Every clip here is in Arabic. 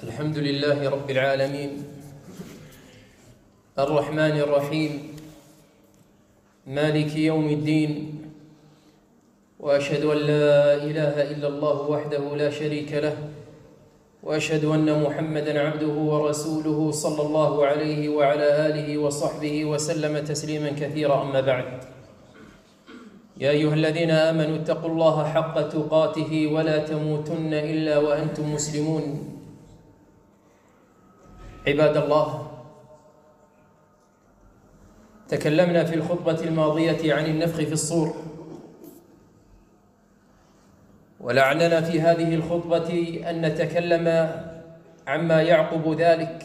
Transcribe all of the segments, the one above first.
الحمد لله رب العالمين الرحمن الرحيم مالك يوم الدين، وأشهد أن لا إله إلا الله وحده لا شريك له، وأشهد أن محمدًا عبده ورسوله صلى الله عليه وعلى آله وصحبه وسلم تسليمًا كثيرًا. أما بعد، يا أيها الذين آمنوا اتقوا الله حق تقاته ولا تموتن إلا وأنتم مسلمون. عباد الله، تكلمنا في الخطبة الماضية عن النفخ في الصور، ولعلنا في هذه الخطبة أن نتكلم عما يعقب ذلك.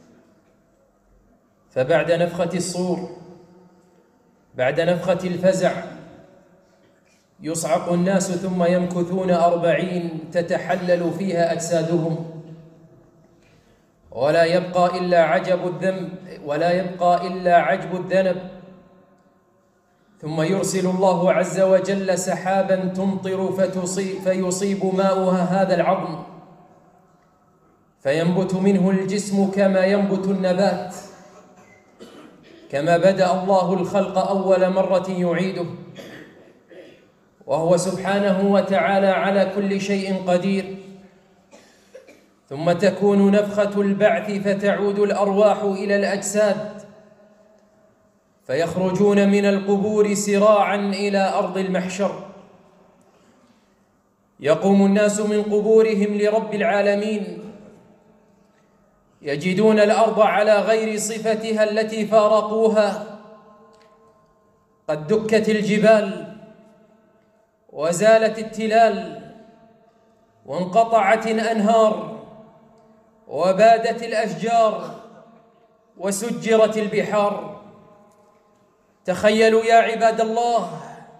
فبعد نفخة الصور، بعد نفخة الفزع، يصعق الناس ثم يمكثون 40 تتحلل فيها أجسادهم، ولا يبقى إلا عجب الذنب. ثم يرسل الله عز وجل سحابا تمطر فيصيب ماؤها هذا العظم، فينبت منه الجسم كما ينبت النبات، كما بدأ الله الخلق أول مرة يعيده، وهو سبحانه وتعالى على كل شيء قدير. ثم تكون نفخة البعث فتعود الأرواح إلى الأجساد، فيخرجون من القبور سراعا إلى أرض المحشر. يقوم الناس من قبورهم لرب العالمين، يجدون الأرض على غير صفتها التي فارقوها، قد دكت الجبال وزالت التلال وانقطعت الأنهار وبادت الأشجار وسجرت البحار. تخيلوا يا عباد الله،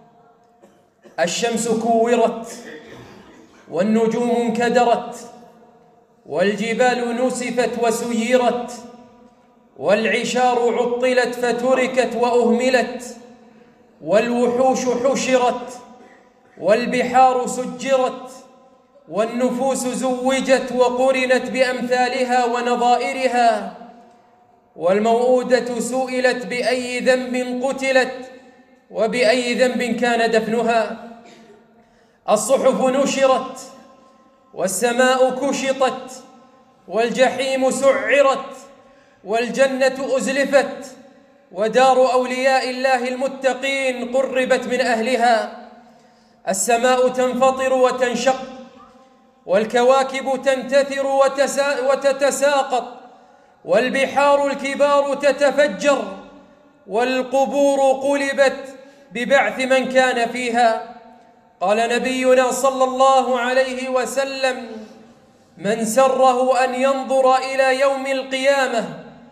الشمس كورت والنجوم انكدرت والجبال نسفت وسيرت والعشار عطلت فتركت وأهملت والوحوش حشرت والبحار سجرت والنفوس زوجت وقرنت بأمثالها ونظائرها، والموءودة سئلت بأي ذنب قتلت وبأي ذنب كان دفنها. الصحف نشرت والسماء كشطت والجحيم سعرت والجنة أزلفت ودار أولياء الله المتقين قربت من أهلها. السماء تنفطر وتنشق والكواكب تنتثر وتتساقط والبحار الكبار تتفجر والقبور قلبت ببعث من كان فيها. قال نبينا صلى الله عليه وسلم: من سره أن ينظر إلى يوم القيامة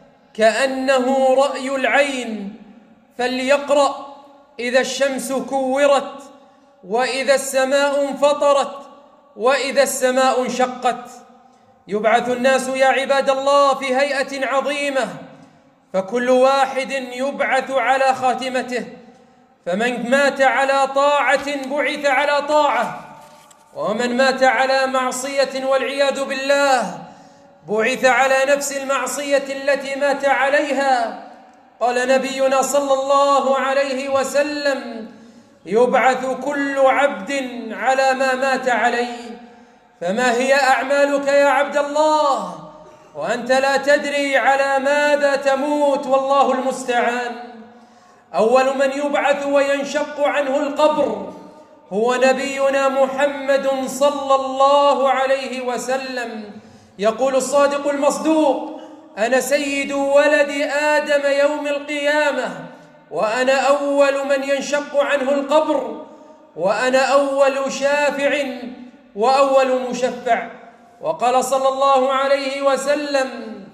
كأنه رأي العين فليقرأ إذا الشمس كورت وإذا السماء انفطرت وإذا السماء انشقت. يبعث الناس يا عباد الله في هيئة عظيمة، فكل واحد يبعث على خاتمته، فمن مات على طاعة بعث على طاعة، ومن مات على معصية والعياذ بالله بعث على نفس المعصية التي مات عليها. قال نبينا صلى الله عليه وسلم: يبعث كل عبد على ما مات عليه. فما هي أعمالك يا عبد الله وأنت لا تدري على ماذا تموت؟ والله المستعان. أول من يبعث وينشق عنه القبر هو نبينا محمد صلى الله عليه وسلم. يقول الصادق المصدوق: أنا سيد ولد آدم يوم القيامة، وأنا أول من ينشق عنه القبر، وأنا أول شافع وأول مشفع. وقال صلى الله عليه وسلم: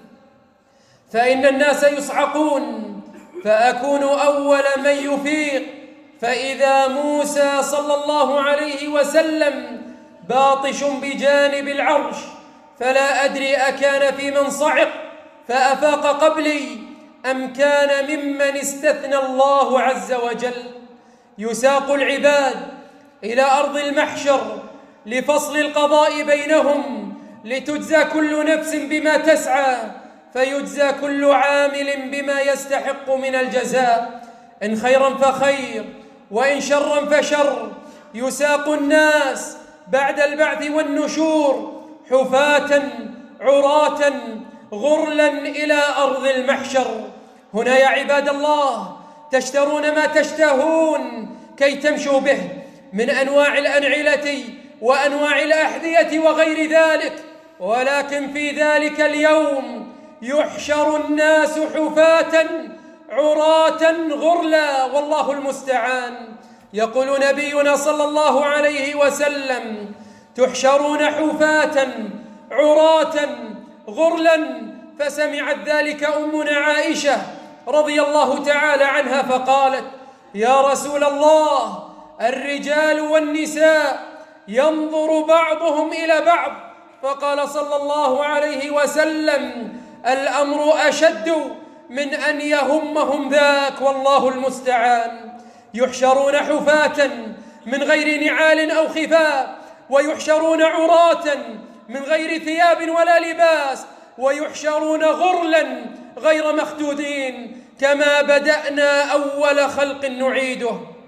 فإن الناس يصعقون فأكون أول من يفيق، فإذا موسى صلى الله عليه وسلم باطش بجانب العرش، فلا أدري أكان في من صعق فأفاق قبلي أم كان ممن استثنى الله عز وجل. يساق العباد إلى أرض المحشر لفصل القضاء بينهم لتجزى كل نفس بما تسعى، فيجزى كل عامل بما يستحق من الجزاء، إن خيرا فخير وإن شرا فشر. يساق الناس بعد البعث والنشور حفاة عراة غرلا إلى أرض المحشر. هنا يا عباد الله تشترون ما تشتهون كي تمشوا به من أنواع الأنعلة وأنواع الأحذية وغير ذلك، ولكن في ذلك اليوم يحشر الناس حفاة عراة غرلا، والله المستعان. يقول نبينا صلى الله عليه وسلم: تحشرون حفاة عراة غرلا. فسمعت ذلك أمنا عائشة رضي الله تعالى عنها فقالت: يا رسول الله، الرجال والنساء ينظر بعضهم إلى بعض. فقال صلى الله عليه وسلم: الأمر أشد من أن يهمهم ذاك، والله المستعان. يحشرون حفاة من غير نعال أو خفاف، ويحشرون عراة من غير ثياب ولا لباس، ويحشرون غرلا غير مخدودين، كما بدأنا أول خلق نعيده.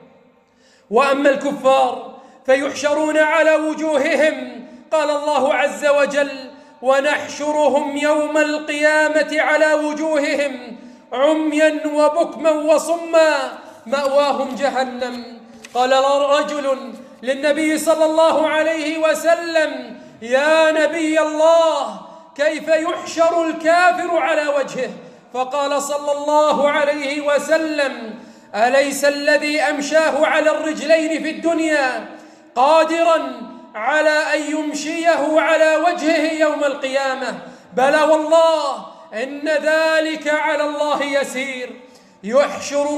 وأما الكفار فيحشرون على وجوههم، قال الله عز وجل: ونحشرهم يوم القيامة على وجوههم عميا وبكما وصما مأواهم جهنم. قال رجل للنبي صلى الله عليه وسلم: يا نبي الله، كيف يحشر الكافر على وجهه؟ فقال صلى الله عليه وسلم: أليس الذي أمشاه على الرجلين في الدنيا قادرا على أن يمشيه على وجهه يوم القيامة؟ بلى والله، إن ذلك على الله يسير. يحشر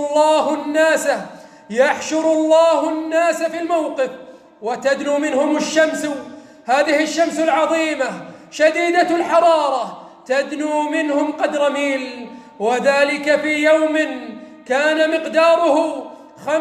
الله الناس في الموقف، وتدنو منهم الشمس، هذه الشمس العظيمة شديدة الحرارة، تدنو منهم قدر ميل، وذلك في يوم كان مقداره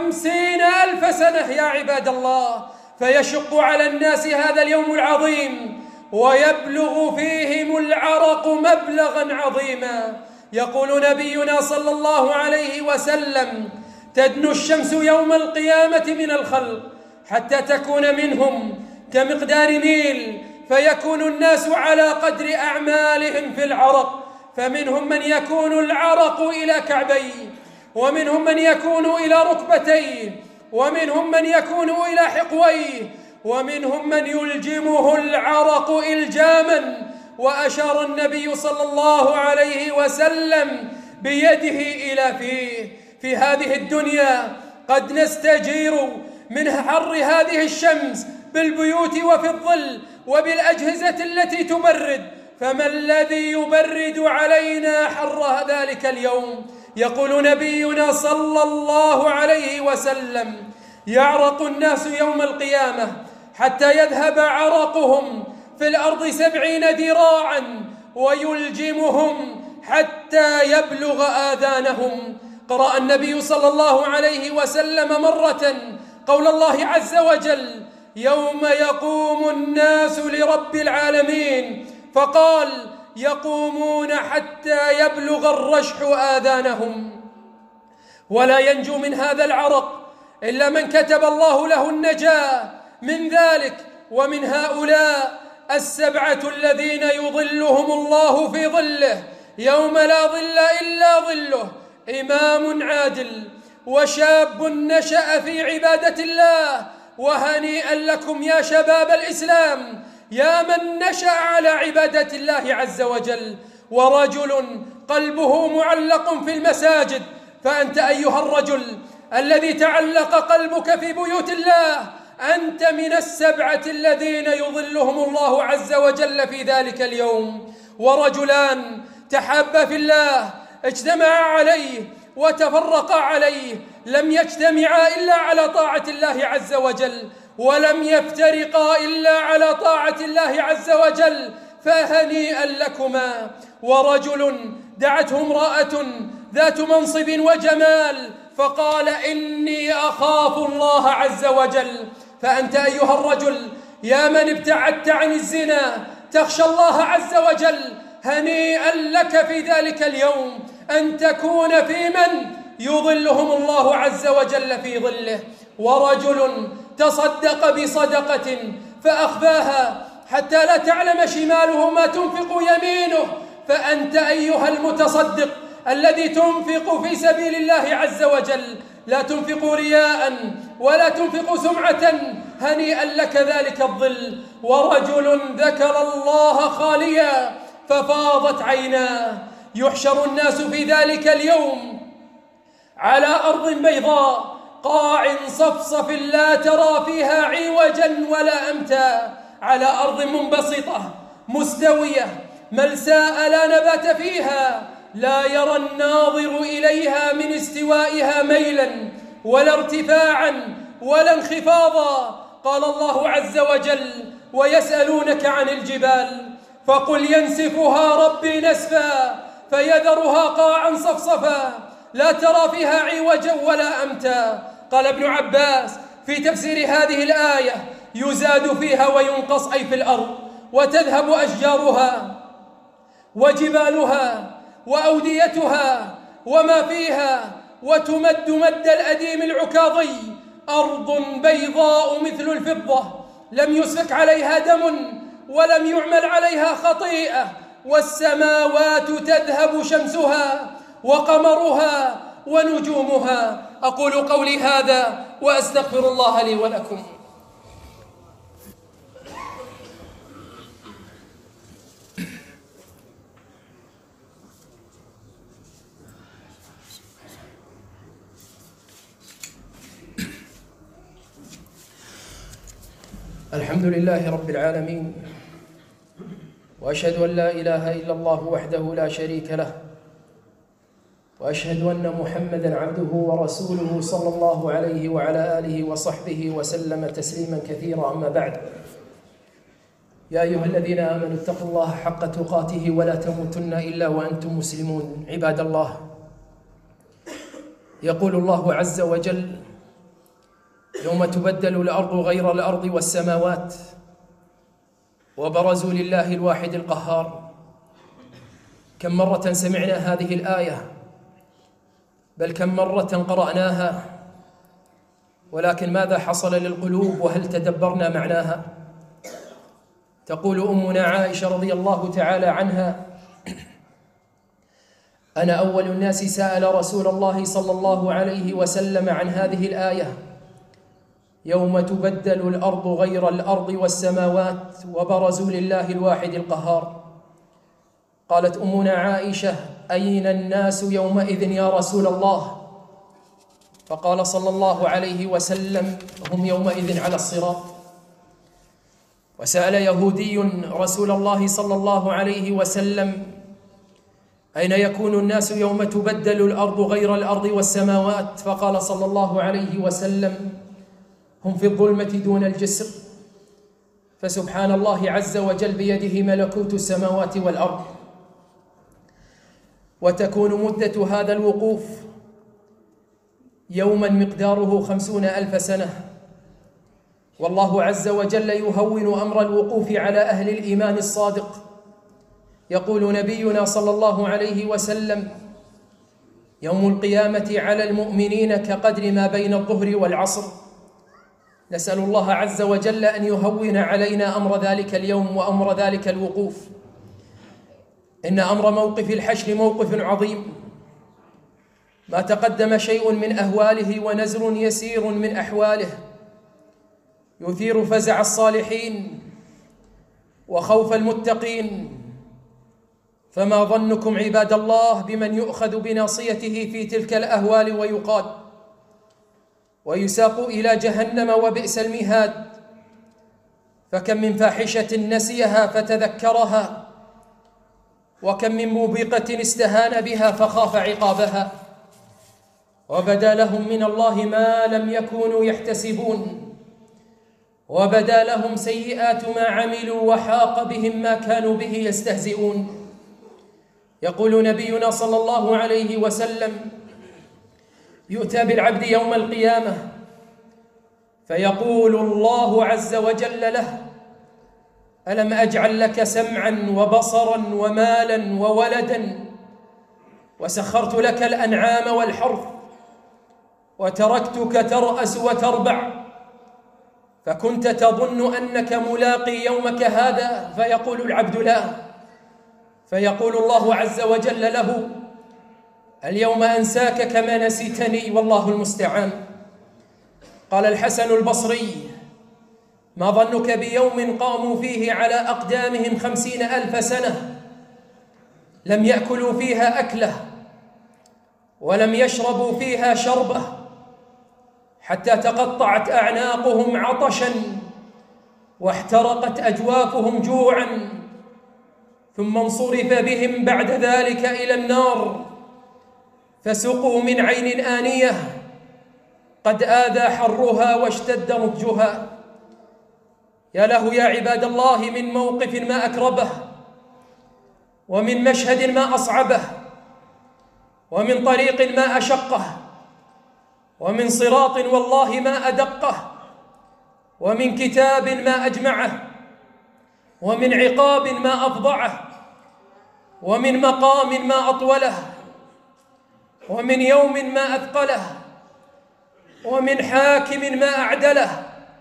50,000 سنة يا عباد الله. فيشق على الناس هذا اليوم العظيم، ويبلغ فيهم العرق مبلغا عظيما. يقول نبينا صلى الله عليه وسلم: تدنو الشمس يوم القيامة من الخلق حتى تكون منهم كمقدار ميل، فيكون الناس على قدر أعمالهم في العرق، فمنهم من يكون العرق إلى كعبيه، ومنهم من يكون إلى ركبتيه، ومنهم من يكون إلى حقويه، ومنهم من يلجمه العرق إلجاما. وأشار النبي صلى الله عليه وسلم بيده إلى فيه. في هذه الدنيا قد نستجير من حر هذه الشمس بالبيوت وفي الظل وبالأجهزة التي تبرد، فما الذي يبرد علينا حر ذلك اليوم؟ يقول نبينا صلى الله عليه وسلم: يعرق الناس يوم القيامة حتى يذهب عرقهم في الأرض 70 ذراعا، ويلجمهم حتى يبلغ آذانهم. قرأ النبي صلى الله عليه وسلم مرة قول الله عز وجل: يوم يقوم الناس لرب العالمين، فقال: يقومون حتى يبلغ الرشح آذانهم. ولا ينجو من هذا العرق إلا من كتب الله له النجاة من ذلك. ومن هؤلاء 7 الذين يظلهم الله في ظله يوم لا ظل إلا ظله: إمام عادل، وشاب نشأ في عبادة الله. وهنيئا لكم يا شباب الإسلام، يا من نشأ على عبادة الله عز وجل. ورجل قلبه معلق في المساجد، فأنت أيها الرجل الذي تعلق قلبك في بيوت الله، أنت من 7 الذين يظلهم الله عز وجل في ذلك اليوم. ورجلان تحابا في الله، اجتمعا عليه وتفرقا عليه، لم يجتمعا إلا على طاعة الله عز وجل، ولم يفترقا إلا على طاعة الله عز وجل، فهنيئا لكما. ورجل دعته امرأة ذات منصب وجمال، فقال: إني أخاف الله عز وجل. فأنت أيها الرجل يا من ابتعدت عن الزنا، تخشى الله عز وجل، هنيئا لك في ذلك اليوم أن تكون في من يظلهم الله عز وجل في ظله. ورجل تصدق بصدقة فأخفاها حتى لا تعلم شماله ما تنفق يمينه، فأنت أيها المتصدق الذي تنفق في سبيل الله عز وجل لا تنفق رياء ولا تنفق سمعة، هنيئا لك ذلك الظل. ورجل ذكر الله خاليا ففاضت عيناه، يحشر الناس في ذلك اليوم على أرض بيضاء قاع صفصف لا ترى فيها عوجا ولا أمتا، على أرض منبسطة مستوية ملساء لا نبات فيها، لا يرى الناظر إليها من استوائها ميلا ولا ارتفاعا ولا انخفاضا. قال الله عز وجل: ويسألونك عن الجبال فقل ينسفها ربي نسفا فيذرها قاعا صفصفا لا ترى فيها عوجا ولا أمتا. قال ابن عباس في تفسير هذه الآية: يزاد فيها وينقص أي في الأرض، وتذهب أشجارها وجبالها وأوديتها وما فيها، وتمد مد الأديم العكاظي، أرض بيضاء مثل الفضة لم يسفك عليها دم ولم يعمل عليها خطيئة، والسماوات تذهب شمسها وقمرها ونجومها. أقول قولي هذا وأستغفر الله لي ولكم. الحمد لله رب العالمين، وأشهد أن لا إله إلا الله وحده لا شريك له، وأشهد أن محمدًا عبده ورسوله صلى الله عليه وعلى آله وصحبه وسلم تسليمًا كثيرًا. أما بعد، يا أيها الذين آمنوا اتقوا الله حق تقاته ولا تموتن إلا وأنتم مسلمون. عباد الله، يقول الله عز وجل: يوم تبدل الأرض غير الأرض والسماوات وبرزوا لله الواحد القهار. كم مرة سمعنا هذه الآية، بل كم مرة قرأناها، ولكن ماذا حصل للقلوب وهل تدبرنا معناها؟ تقول أمنا عائشة رضي الله تعالى عنها: أنا أول الناس سأل رسول الله صلى الله عليه وسلم عن هذه الآية: يوم تبدل الأرض غير الأرض والسماوات وبرزوا لله الواحد القهار. قالت أمنا عائشة: أين الناس يومئذ يا رسول الله؟ فقال صلى الله عليه وسلم: هم يومئذ على الصراط. وسأل يهودي رسول الله صلى الله عليه وسلم: أين يكون الناس يوم تبدل الأرض غير الأرض والسماوات؟ فقال صلى الله عليه وسلم: هم في الظلمة دون الجسر. فسبحان الله عز وجل بيده ملكوت السماوات والأرض. وتكون مدة هذا الوقوف يوما مقداره 50,000 سنة. والله عز وجل يهون أمر الوقوف على أهل الإيمان الصادق. يقول نبينا صلى الله عليه وسلم: يوم القيامة على المؤمنين كقدر ما بين الظهر والعصر. نسأل الله عز وجل أن يهون علينا أمر ذلك اليوم وأمر ذلك الوقوف. إن أمر موقف الحشر موقف عظيم، ما تقدم شيء من أهواله ونزر يسير من أحواله، يثير فزع الصالحين وخوف المتقين. فما ظنكم عباد الله بمن يؤخذ بناصيته في تلك الأهوال ويقاد ويساق إلى جهنم وبئس المهاد؟ فكم من فاحشة نسيها فتذكرها، وكم من موبقة استهان بها فخاف عقابها، وبدا لهم من الله ما لم يكونوا يحتسبون، وبدا لهم سيئات ما عملوا وحاق بهم ما كانوا به يستهزئون. يقول نبينا صلى الله عليه وسلم: يؤتى بالعبد يوم القيامة فيقول الله عز وجل له: ألم أجعل لك سمعا وبصرا ومالا وولدا وسخرت لك الأنعام والحرث وتركتك ترأس وتربع فكنت تظن أنك ملاقي يومك هذا؟ فيقول العبد لا، فيقول الله عز وجل له: اليوم أنساك كما نسيتني، والله المستعان. قال الحسن البصري: ما ظنك بيوم قاموا فيه على أقدامهم 50,000 سنة لم يأكلوا فيها أكلة ولم يشربوا فيها شربة حتى تقطعت أعناقهم عطشا واحترقت أجوافهم جوعا، ثم انصرف بهم بعد ذلك إلى النار فسقوا من عين آنية قد آذى حرها واشتد نضجها. يا له يا عباد الله من موقف ما أكربه، ومن مشهد ما أصعبه، ومن طريق ما أشقه، ومن صراط والله ما أدقه، ومن كتاب ما أجمعه، ومن عقاب ما أفظعه، ومن مقام ما أطوله، ومن يوم ما أثقله، ومن حاكم ما أعدله،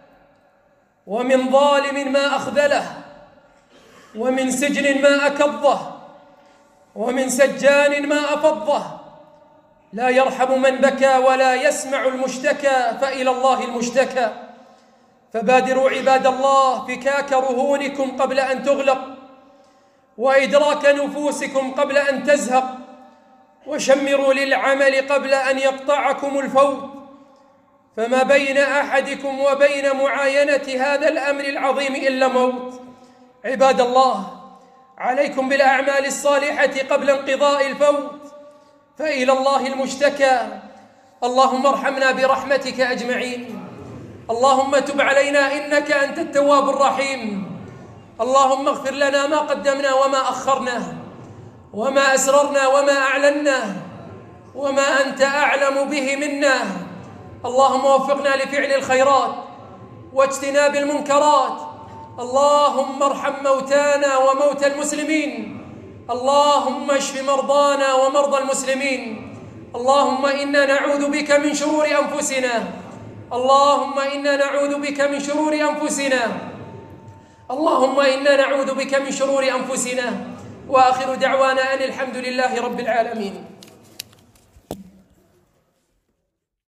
ومن ظالم ما أخذله، ومن سجن ما أكظه، ومن سجان ما أفضه. لا يرحم من بكى ولا يسمع المشتكى، فإلى الله المشتكى. فبادروا عباد الله فكاك رهونكم قبل أن تغلق، وإدراك نفوسكم قبل أن تزهق، وشمروا للعمل قبل أن يقطعكم الفوت، فما بين أحدكم وبين معاينة هذا الأمر العظيم إلا موت. عباد الله، عليكم بالأعمال الصالحة قبل انقضاء الفوت، فإلى الله المشتكى. اللهم ارحمنا برحمتك أجمعين. اللهم تب علينا إنك أنت التواب الرحيم. اللهم اغفر لنا ما قدمنا وما أخرنا، وما أسررنا وما أعلنا، وما أنت أعلم به منا. اللهم وفقنا لفعل الخيرات واجتناب المنكرات. اللهم ارحم موتانا وموتى المسلمين. اللهم اشف مرضانا ومرضى المسلمين. اللهم إنا نعوذ بك من شرور أنفسنا. اللهم إنا نعوذ بك من شرور أنفسنا. اللهم إنا نعوذ بك من شرور أنفسنا. وآخر دعوانا أن الحمد لله رب العالمين.